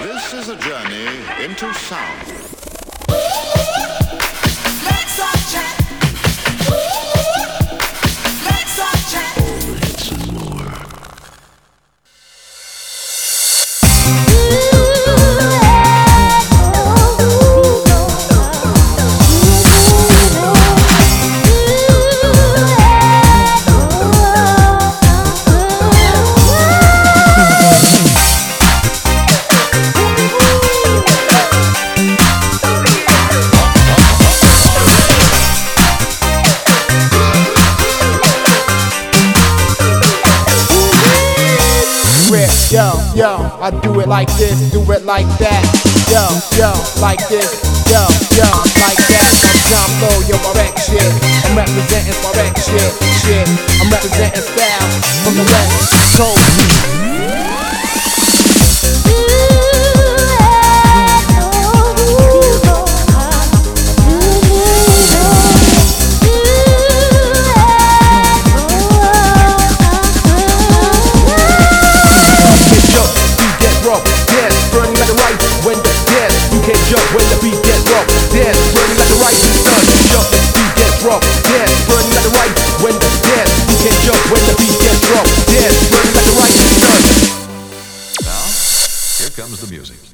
This is a journey into sound. Let's all chat. Let's all chat. All hits and more. Yo, I do it like this, do it like that. Yo, like this. Yo, like that. I'm John Flow, yo, my wreck shit. I'm representing my wreck shit. I'm representing style from the West Coast. When the beat gets rough, dance, burning like the rising sun. Jump, beat gets rough, dance, burning like the right. When the dance, you can jump when the beat gets rough, dance, burning like the rising sun. Now, here comes the music.